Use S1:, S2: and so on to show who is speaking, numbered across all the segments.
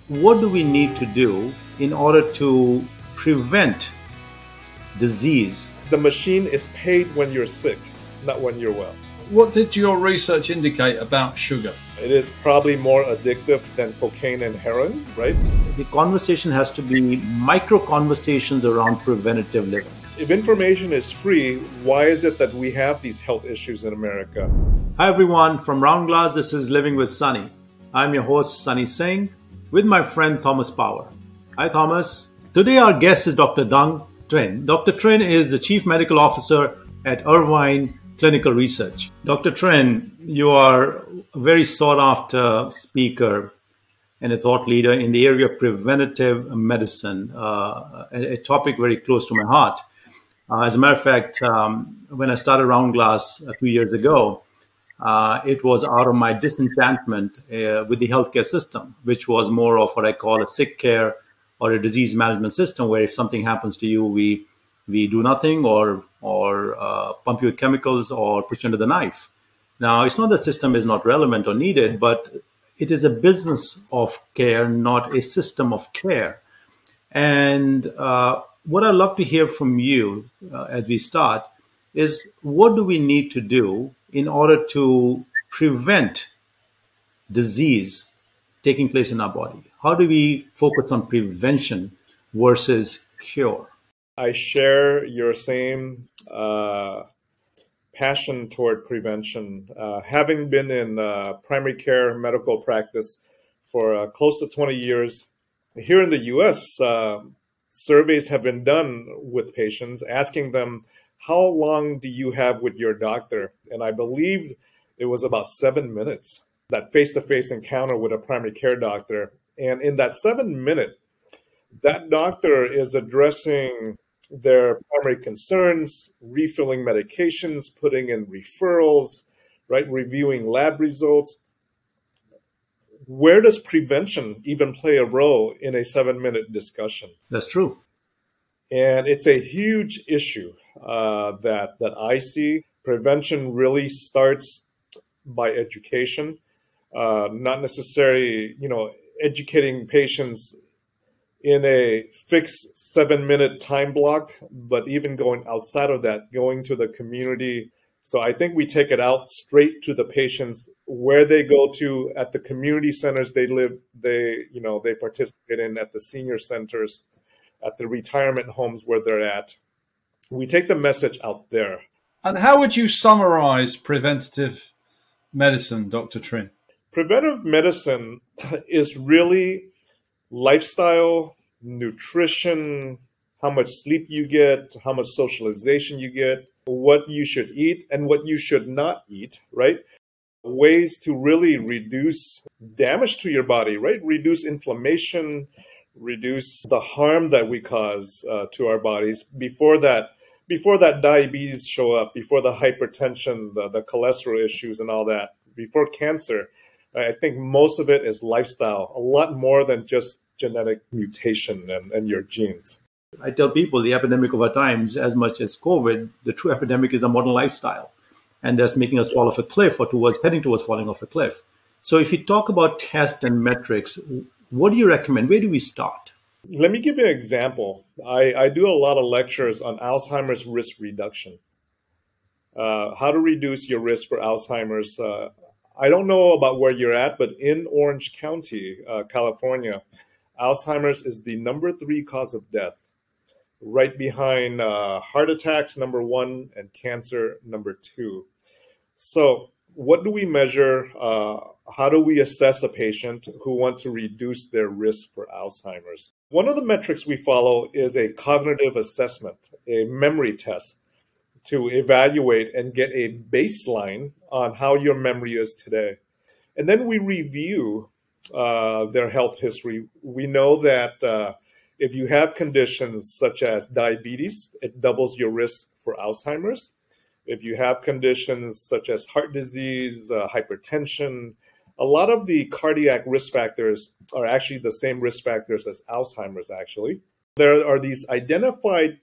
S1: what do we need to do in order to prevent disease?
S2: The machine is paid when you're sick, not when you're well.
S3: What did your research indicate about sugar?
S2: It is probably more addictive than cocaine and heroin, right?
S1: The conversation has to be micro conversations around preventative living.
S2: If information is free, why is it that we have these health issues in America?
S1: Hi everyone, from Round Glass, this is Living with Sunny. I'm your host, Sunny Singh, with my friend Thomas Power. Hi Thomas. Today our guest is Dr. Dung Trinh. Dr. Trinh is the Chief Medical Officer at Irvine Clinical Research. Dr. Trinh, you are a very sought after speaker and a thought leader in the area of preventative medicine, a topic very close to my heart. As a matter of fact, when I started Round Glass a few years ago, it was out of my disenchantment with the healthcare system, which was more of what I call a sick care or a disease management system, where if something happens to you, we do nothing or pump you with chemicals or push you under the knife. Now, it's not that the system is not relevant or needed, but it is a business of care, not a system of care. And what I'd love to hear from you as we start is, what do we need to do in order to prevent disease taking place in our body? How do we focus on prevention versus cure?
S2: I share your same passion toward prevention. Having been in primary care medical practice for close to 20 years, here in the US, surveys have been done with patients asking them, how long do you have with your doctor? And I believe it was about 7 minutes, that face-to-face encounter with a primary care doctor. And in that 7 minute, that doctor is addressing their primary concerns, refilling medications, putting in referrals, right, reviewing lab results. Where does prevention even play a role in a 7 minute discussion?
S1: That's true.
S2: And it's a huge issue that I see. Prevention really starts by education, not necessarily, educating patients in a fixed 7 minute time block, but even going outside of that, going to the community. So I think we take it out straight to the patients where they go to at the community centers they live, they participate in, at the senior centers, at the retirement homes where they're at. We take the message out there.
S3: And how would you summarize preventative medicine, Dr. Trinh?
S2: Preventive medicine is really lifestyle, nutrition, how much sleep you get, how much socialization you get, what you should eat and what you should not eat, right? Ways to really reduce damage to your body, right? Reduce inflammation, reduce the harm that we cause to our bodies before that diabetes show up, before the hypertension, the cholesterol issues and all that, before cancer. I think most of it is lifestyle, a lot more than just genetic mutation and your genes.
S1: I tell people the epidemic of our times, as much as COVID, the true epidemic is a modern lifestyle. And that's making us fall off a cliff or heading towards falling off a cliff. So if you talk about tests and metrics, what do you recommend? Where do we start?
S2: Let me give you an example. I do a lot of lectures on Alzheimer's risk reduction. How to reduce your risk for Alzheimer's. I don't know about where you're at, but in Orange County, California, Alzheimer's is the number 3 cause of death, right behind heart attacks, number 1, and cancer, number 2. So what do we measure? How do we assess a patient who wants to reduce their risk for Alzheimer's? One of the metrics we follow is a cognitive assessment, a memory test, to evaluate and get a baseline on how your memory is today. And then we review their health history. We know that if you have conditions such as diabetes, it doubles your risk for Alzheimer's. If you have conditions such as heart disease, hypertension, a lot of the cardiac risk factors are actually the same risk factors as Alzheimer's, actually. There are these identified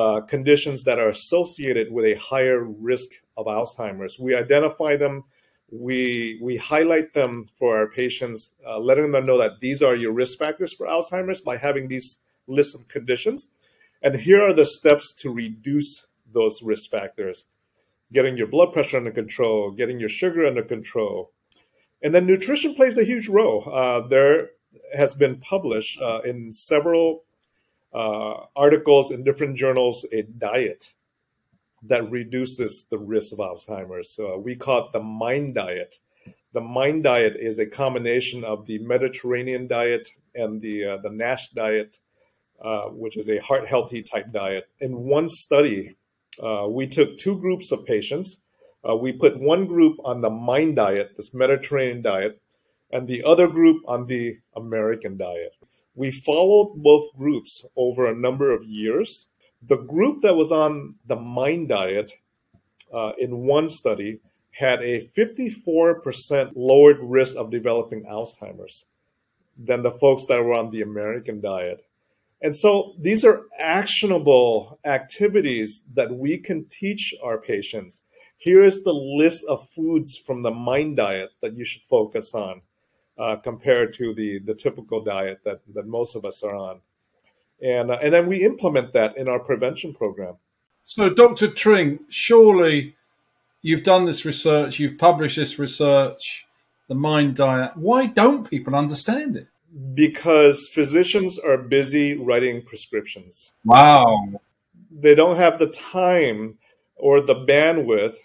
S2: conditions that are associated with a higher risk of Alzheimer's. We identify them We highlight them for our patients, letting them know that these are your risk factors for Alzheimer's by having these lists of conditions. And here are the steps to reduce those risk factors: getting your blood pressure under control, getting your sugar under control. And then nutrition plays a huge role. There has been published in several articles in different journals a diet that reduces the risk of Alzheimer's. So we call it the MIND diet. The MIND diet is a combination of the Mediterranean diet and the NASH diet, which is a heart healthy type diet. In one study, we took two groups of patients. We put one group on the MIND diet, this Mediterranean diet, and the other group on the American diet. We followed both groups over a number of years. The group that was on the MIND diet in one study had a 54% lowered risk of developing Alzheimer's than the folks that were on the American diet. And so these are actionable activities that we can teach our patients. Here is the list of foods from the MIND diet that you should focus on compared to the typical diet that most of us are on. And then we implement that in our prevention program.
S3: So, Dr. Tring, surely you've done this research, you've published this research, the MIND diet. Why don't people understand it?
S2: Because physicians are busy writing prescriptions.
S3: Wow.
S2: They don't have the time or the bandwidth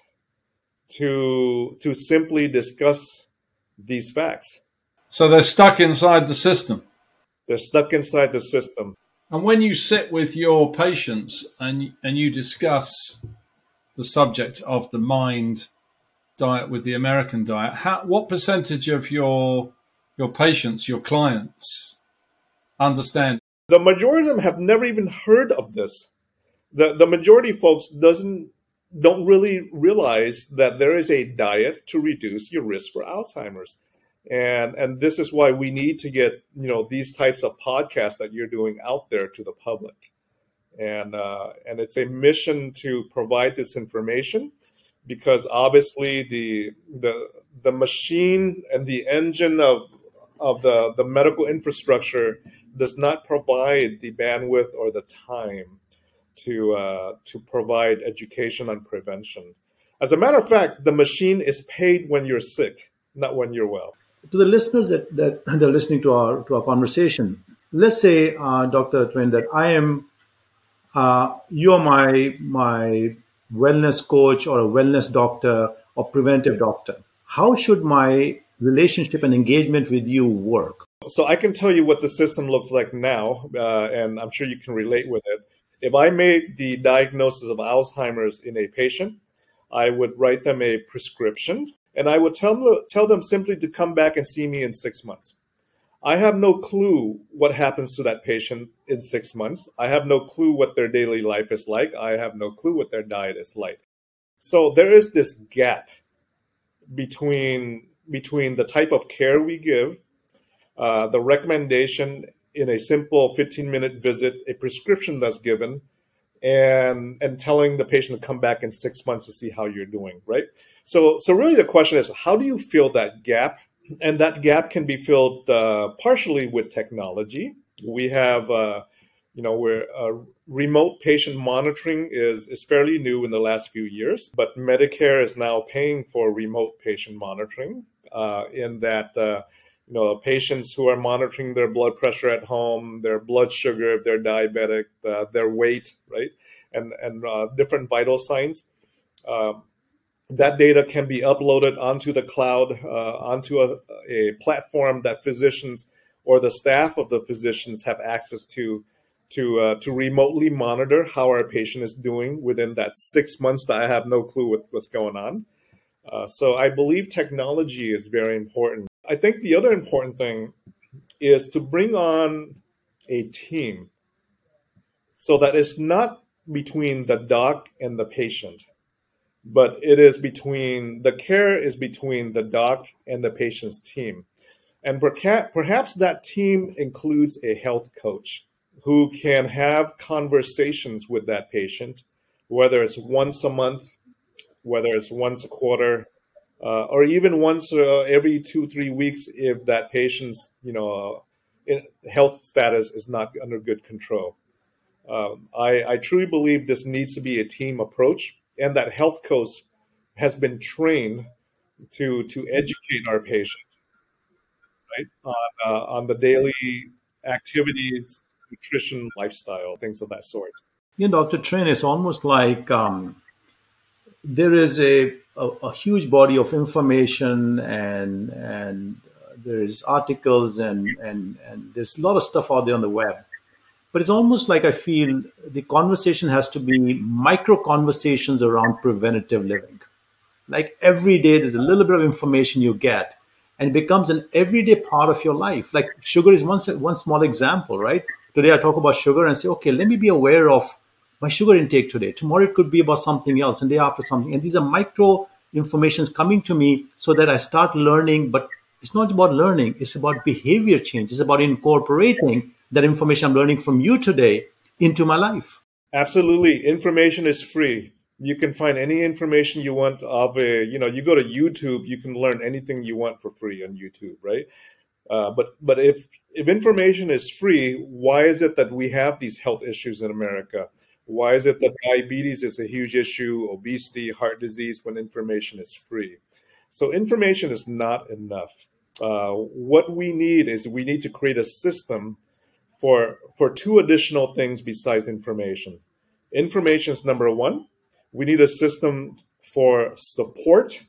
S2: to simply discuss these facts.
S3: So they're stuck inside the system.
S2: They're stuck inside the system.
S3: And when you sit with your patients and you discuss the subject of the MIND diet with the American diet, what percentage of your patients, your clients, understand?
S2: The majority of them have never even heard of this. The majority of folks don't really realize that there is a diet to reduce your risk for Alzheimer's. And this is why we need to get, these types of podcasts that you're doing out there to the public. And it's a mission to provide this information, because obviously the machine and the engine of the medical infrastructure does not provide the bandwidth or the time to provide education on prevention. As a matter of fact, the machine is paid when you're sick, not when you're well.
S1: To the listeners that they're listening to our conversation, let's say, Dr. Twain, that you are my wellness coach or a wellness doctor or preventive doctor. How should my relationship and engagement with you work?
S2: So I can tell you what the system looks like now, and I'm sure you can relate with it. If I made the diagnosis of Alzheimer's in a patient, I would write them a prescription, and I would tell them simply to come back and see me in 6 months. I have no clue what happens to that patient in 6 months. I have no clue what their daily life is like. I have no clue what their diet is like. So there is this gap between the type of care we give, the recommendation in a simple 15-minute visit, a prescription that's given, and telling the patient to come back in 6 months to see how you're doing, right? So really the question is, how do you fill that gap? And that gap can be filled partially with technology. We have, remote patient monitoring is fairly new in the last few years, but Medicare is now paying for remote patient monitoring in that, patients who are monitoring their blood pressure at home, their blood sugar, if they're diabetic, their weight, right? And different vital signs. That data can be uploaded onto the cloud, onto a platform that physicians or the staff of the physicians have access to remotely monitor how our patient is doing within that 6 months that I have no clue what's going on. So I believe technology is very important. I think the other important thing is to bring on a team so that it's not between the doc and the patient, but it is the care is between the doc and the patient's team. And perhaps that team includes a health coach who can have conversations with that patient, whether it's once a month, whether it's once a quarter, or even once every 2-3 weeks if that patient's health status is not under good control. I truly believe this needs to be a team approach, and that health coach has been trained to educate our patients, right, on the daily activities, nutrition, lifestyle, things of that sort.
S1: Dr. Trin, it's almost like there is a huge body of information, and there's articles and there's a lot of stuff out there on the web. But it's almost like I feel the conversation has to be micro conversations around preventative living. Like every day, there's a little bit of information you get, and it becomes an everyday part of your life. Like sugar is one small example, right? Today I talk about sugar and say, okay, let me be aware of my sugar intake today. Tomorrow it could be about something else, and day after something. And these are micro informations coming to me so that I start learning. But it's not about learning; it's about behavior change. It's about incorporating that information I'm learning from you today into my life.
S2: Absolutely, information is free. You can find any information you want you go to YouTube, you can learn anything you want for free on YouTube, right? But if information is free, why is it that we have these health issues in America? Why is it that diabetes is a huge issue, obesity, heart disease, when information is free? So information is not enough. What we need to create a system for two additional things besides information. Information is number one. We need a system for support,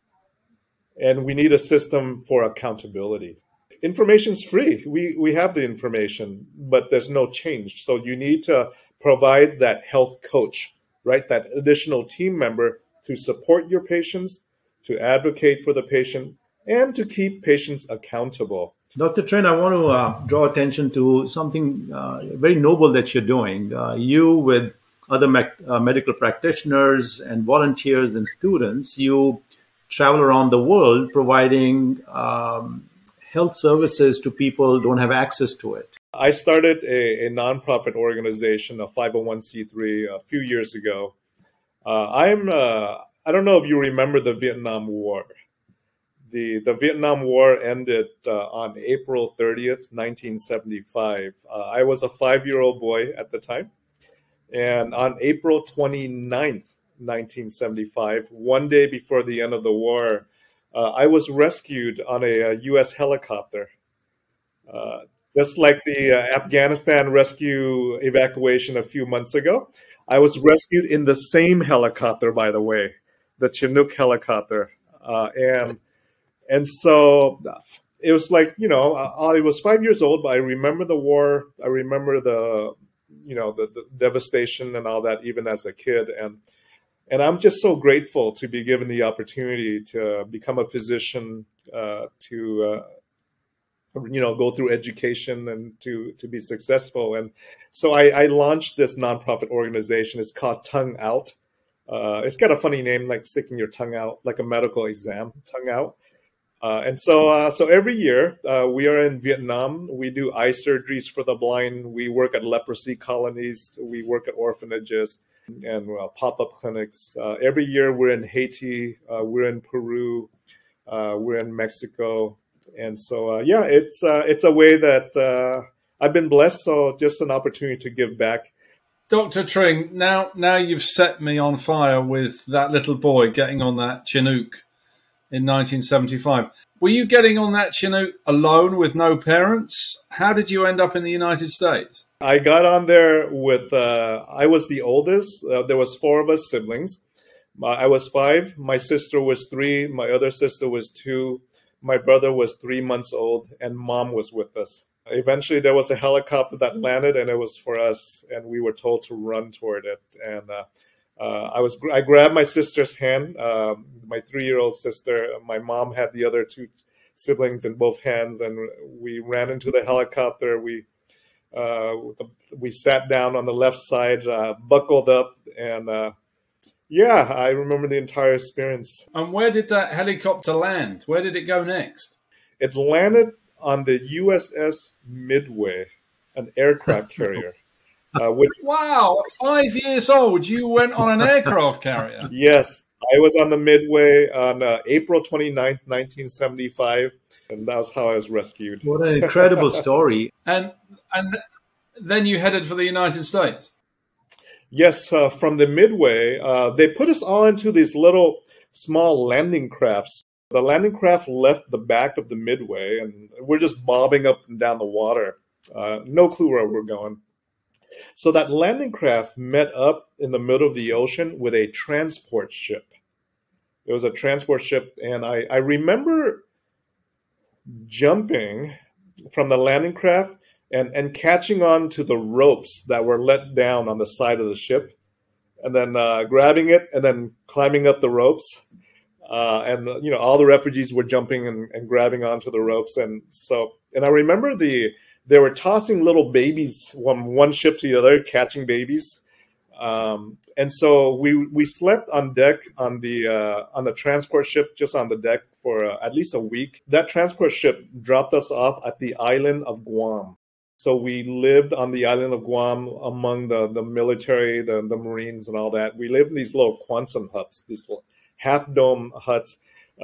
S2: and we need a system for accountability. Information is free. We have the information, but there's no change. So you need to provide that health coach, right? That additional team member to support your patients, to advocate for the patient, and to keep patients accountable.
S1: Dr. Trin, I want to draw attention to something very noble that you're doing. You, with other medical practitioners and volunteers and students, you travel around the world providing health services to people who don't have access to it.
S2: I started a nonprofit organization, a 501c3, a few years ago. I don't know if you remember the Vietnam War. The Vietnam War ended on April 30th, 1975. I was a 5-year-old boy at the time. And on April 29th, 1975, one day before the end of the war, I was rescued on a U.S. helicopter. Just like the Afghanistan rescue evacuation a few months ago, I was rescued in the same helicopter, by the way, the Chinook helicopter. And so it was like, I was 5 years old, but I remember the war. I remember the devastation and all that, even as a kid. And I'm just so grateful to be given the opportunity to become a physician, to go through education and to be successful. And so I launched this nonprofit organization. It's called Tongue Out. It's got a funny name, like sticking your tongue out, like a medical exam, tongue out. And so every year we are in Vietnam. We do eye surgeries for the blind. We work at leprosy colonies. We work at orphanages and pop-up clinics. Every year we're in Haiti. We're in Peru. We're in Mexico. And so, it's a way that I've been blessed. So just an opportunity to give back.
S3: Dr. Trin, now you've set me on fire with that little boy getting on that Chinook in 1975. Were you getting on that Chinook alone with no parents? How did you end up in the United States?
S2: I got on there with, I was the oldest. There was 4 of us siblings. I was 5. My sister was 3. My other sister was 2. My brother was 3 months old, and mom was with us. Eventually, there was a helicopter that landed, and it was for us, and we were told to run toward it. And I grabbed my sister's hand, my 3-year-old sister. My mom had the other 2 siblings in both hands, and we ran into the helicopter. We sat down on the left side, buckled up, and I remember the entire experience.
S3: And where did that helicopter land? Where did it go next?
S2: It landed on the USS Midway, an aircraft carrier.
S3: Wow, 5 years old, you went on an aircraft carrier?
S2: Yes. I was on the Midway on April 29th, 1975, and that's how I was rescued.
S1: What an incredible story.
S3: And then you headed for the United States.
S2: Yes, from the Midway, they put us all into these little small landing crafts. The landing craft left the back of the Midway, and we're just bobbing up and down the water. No clue where we're going. So that landing craft met up in the middle of the ocean with a transport ship. It was a transport ship, and I remember jumping from the landing craft and catching on to the ropes that were let down on the side of the ship, and then grabbing it and then climbing up the ropes. And all the refugees were jumping and grabbing onto the ropes. And I remember they were tossing little babies from one ship to the other, catching babies. And so we slept on deck on the transport ship, just on the deck for at least a week. That transport ship dropped us off at the island of Guam. So we lived on the island of Guam among the military, the Marines and all that. We lived in these little Quonset huts, these little half-dome huts.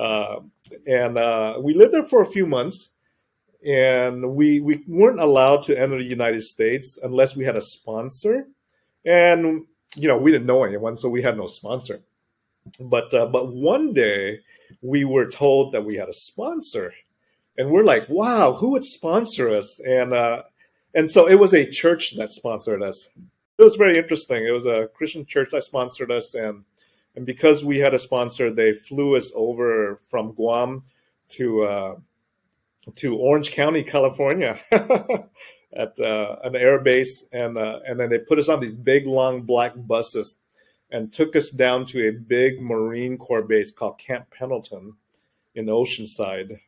S2: And we lived there for a few months. And we weren't allowed to enter the United States unless we had a sponsor. And, we didn't know anyone, so we had no sponsor. But one day we were told that we had a sponsor. And we're like, wow, who would sponsor us? And so it was a church that sponsored us. It was very interesting. It was a Christian church that sponsored us. And because we had a sponsor, they flew us over from Guam to Orange County, California, at an air base, and then they put us on these big, long black buses and took us down to a big Marine Corps base called Camp Pendleton in Oceanside,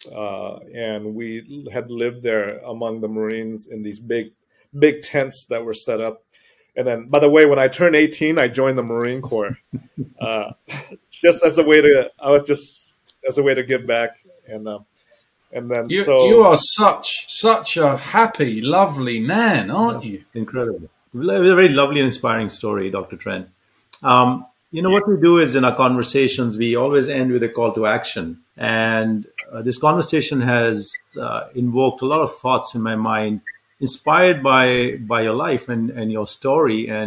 S2: and we had lived there among the Marines in these big tents that were set up. And then, by the way, when I turned 18, I joined the Marine Corps, just as a way to give back. And then
S3: you are such a happy, lovely man, aren't you?
S1: Incredible. It was a very lovely and inspiring story, Dr. Tren. What we do is in our conversations, we always end with a call to action. And this conversation has invoked a lot of thoughts in my mind, inspired by your life and your story and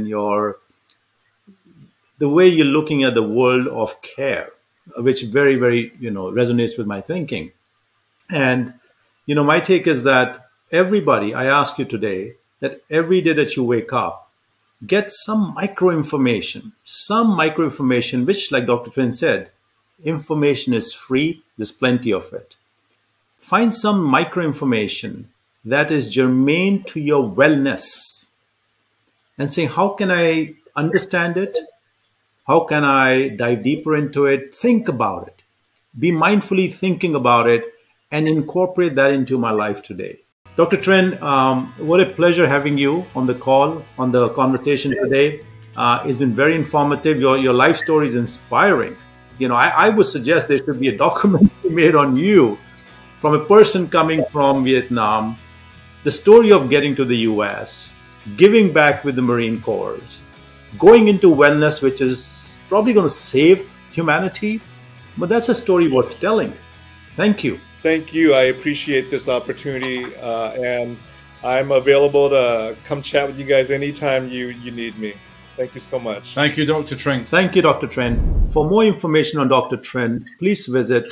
S1: the way you're looking at the world of care, which very, very, resonates with my thinking. And, my take is that everybody, I ask you today, that every day that you wake up, get some micro information, which, like Dr. Tren said, information is free. There's plenty of it. Find some micro information that is germane to your wellness and say, how can I understand it? How can I dive deeper into it? Think about it. Be mindfully thinking about it and incorporate that into my life today. Dr. Tren, what a pleasure having you on the call, on the conversation today. It's been very informative. Your life story is inspiring. I would suggest there should be a documentary made on you from a person coming from Vietnam, the story of getting to the US, giving back with the Marine Corps, going into wellness, which is probably going to save humanity. But that's a story worth telling. Thank you.
S2: Thank you. I appreciate this opportunity, and I'm available to come chat with you guys anytime you need me. Thank you so much.
S3: Thank you, Dr. Tren.
S1: Thank you, Dr. Tren. For more information on Dr. Tren, please visit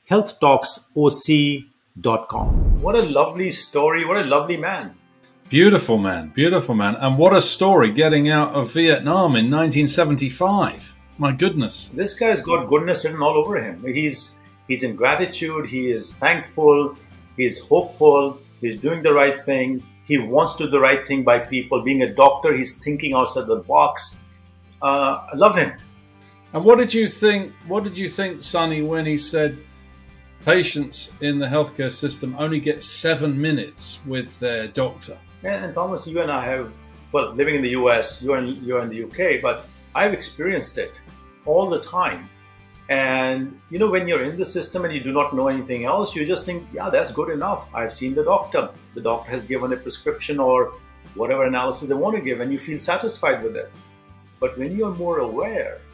S1: healthtalksoc.com. What a lovely story. What a lovely man.
S3: Beautiful man. And what a story getting out of Vietnam in 1975. My goodness.
S1: This guy's got goodness written all over him. He's in gratitude. He is thankful. He's hopeful. He's doing the right thing. He wants to do the right thing by people. Being a doctor, he's thinking outside the box. I love him.
S3: And what did you think, Sonny, when he said patients in the healthcare system only get 7 minutes with their doctor?
S1: And Thomas, you and I have, living in the US, you're in the UK, but I've experienced it all the time. And, when you're in the system and you do not know anything else, you just think, yeah, that's good enough. I've seen the doctor. The doctor has given a prescription or whatever analysis they want to give, and you feel satisfied with it. But when you're more aware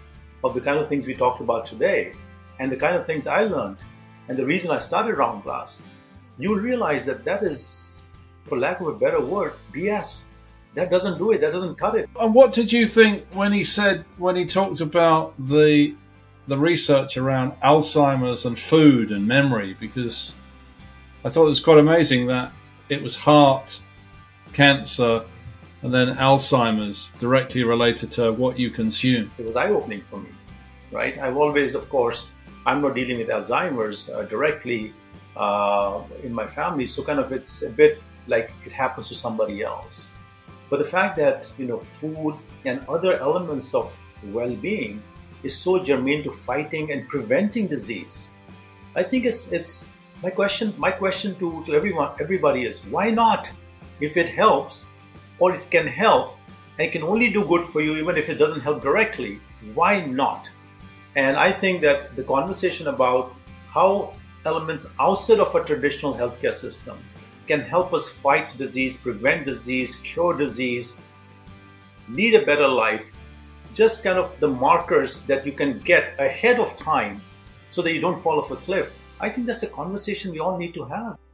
S1: of the kind of things we talked about today and the kind of things I learned and the reason I started Round Glass, you will realize that that is, for lack of a better word, BS. That doesn't do it. That doesn't cut it.
S3: And what did you think when he talked about the research around Alzheimer's and food and memory? Because I thought it was quite amazing that it was heart cancer and then Alzheimer's directly related to what you consume.
S1: It was eye-opening for me, right? I've always, of course, I'm not dealing with Alzheimer's directly in my family, so kind of it's a bit like it happens to somebody else. But the fact that, food and other elements of well-being is so germane to fighting and preventing disease, I think it's my question to everybody is, why not? If it helps, or it can help, and it can only do good for you even if it doesn't help directly, why not? And I think that the conversation about how elements outside of a traditional healthcare system can help us fight disease, prevent disease, cure disease, lead a better life, just kind of the markers that you can get ahead of time so that you don't fall off a cliff. I think that's a conversation we all need to have.